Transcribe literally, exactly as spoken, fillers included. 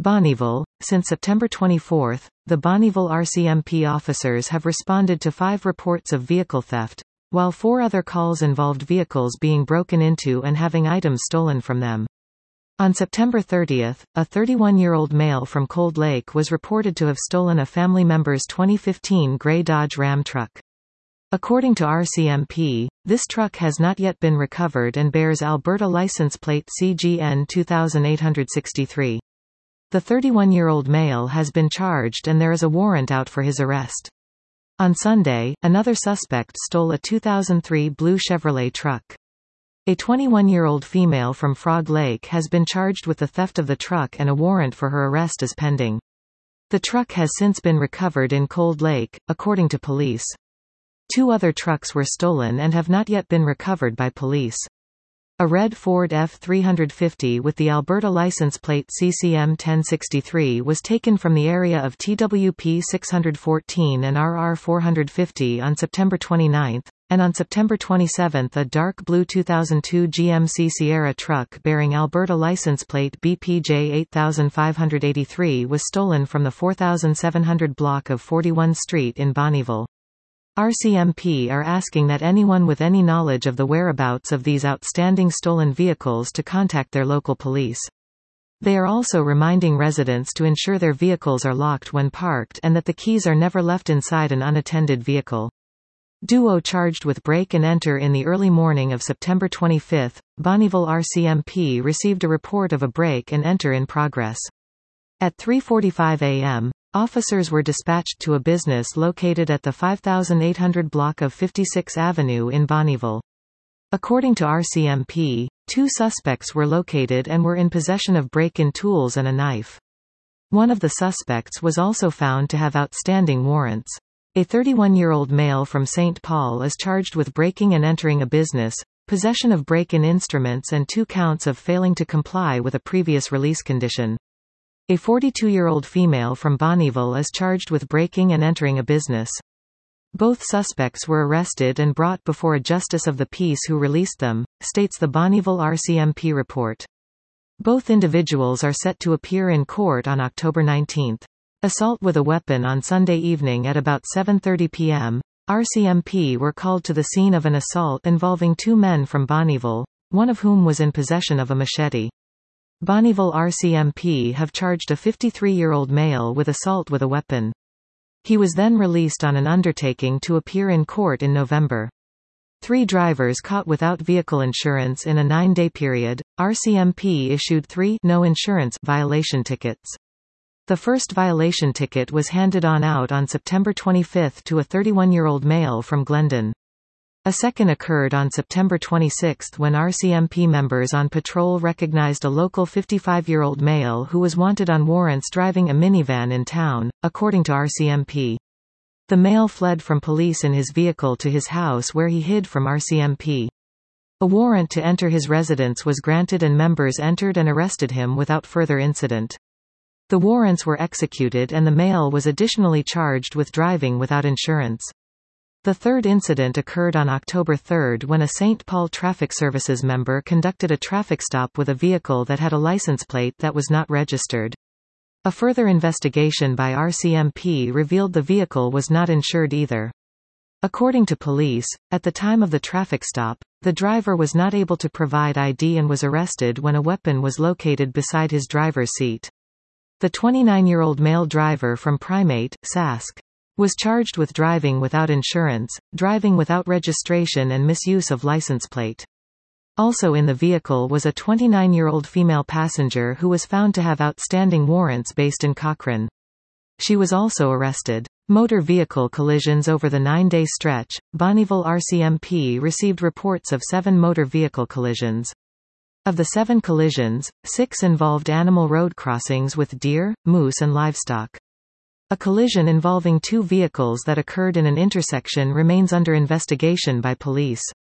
Bonnyville. Since September twenty-fourth, the Bonnyville R C M P officers have responded to five reports of vehicle theft, while four other calls involved vehicles being broken into and having items stolen from them. On September thirtieth, a thirty-one-year-old male from Cold Lake was reported to have stolen a family member's twenty fifteen gray Dodge Ram truck. According to R C M P, this truck has not yet been recovered and bears Alberta license plate C G N two eight six three. The thirty-one-year-old male has been charged and there is a warrant out for his arrest. On Sunday, another suspect stole a two thousand three blue Chevrolet truck. A twenty-one-year-old female from Frog Lake has been charged with the theft of the truck and a warrant for her arrest is pending. The truck has since been recovered in Cold Lake, according to police. Two other trucks were stolen and have not yet been recovered by police. A red Ford F three fifty with the Alberta license plate C C M ten sixty-three was taken from the area of T W P six fourteen and R R four fifty on September twenty-ninth, and on September twenty-seventh a dark blue two thousand two G M C Sierra truck bearing Alberta license plate B P J eight five eight three was stolen from the four thousand seven hundred block of forty-one Street in Bonnyville. R C M P are asking that anyone with any knowledge of the whereabouts of these outstanding stolen vehicles to contact their local police. They are also reminding residents to ensure their vehicles are locked when parked and that the keys are never left inside an unattended vehicle. Duo charged with break and enter. In the early morning of September twenty-fifth, Bonnyville R C M P received a report of a break and enter in progress. At three forty-five a m, officers were dispatched to a business located at the five thousand eight hundred block of fifty-sixth Avenue in Bonnyville. According to R C M P, two suspects were located and were in possession of break-in tools and a knife. One of the suspects was also found to have outstanding warrants. A thirty-one-year-old male from Saint Paul is charged with breaking and entering a business, possession of break-in instruments and two counts of failing to comply with a previous release condition. A forty-two-year-old female from Bonnyville is charged with breaking and entering a business. Both suspects were arrested and brought before a justice of the peace who released them, states the Bonnyville R C M P report. Both individuals are set to appear in court on October nineteenth. Assault with a weapon. On Sunday evening at about seven thirty p m, R C M P were called to the scene of an assault involving two men from Bonnyville, one of whom was in possession of a machete. Bonnyville R C M P have charged a fifty-three-year-old male with assault with a weapon. He was then released on an undertaking to appear in court in November. Three drivers caught without vehicle insurance in a nine-day period. R C M P issued three no insurance violation tickets. The first violation ticket was handed on out on September twenty-fifth to a thirty-one-year-old male from Glendon. A second occurred on September twenty-sixth when R C M P members on patrol recognized a local fifty-five-year-old male who was wanted on warrants driving a minivan in town, according to R C M P. The male fled from police in his vehicle to his house where he hid from R C M P. A warrant to enter his residence was granted and members entered and arrested him without further incident. The warrants were executed and the male was additionally charged with driving without insurance. The third incident occurred on October third when a Saint Paul Traffic Services member conducted a traffic stop with a vehicle that had a license plate that was not registered. A further investigation by R C M P revealed the vehicle was not insured either. According to police, at the time of the traffic stop, the driver was not able to provide I D and was arrested when a weapon was located beside his driver's seat. The twenty-nine-year-old male driver from Primate, Sask, was charged with driving without insurance, driving without registration and misuse of license plate. Also in the vehicle was a twenty-nine-year-old female passenger who was found to have outstanding warrants based in Cochrane. She was also arrested. Motor vehicle collisions. Over the nine-day stretch, Bonnyville R C M P received reports of seven motor vehicle collisions. Of the seven collisions, six involved animal road crossings with deer, moose and livestock. A collision involving two vehicles that occurred in an intersection remains under investigation by police.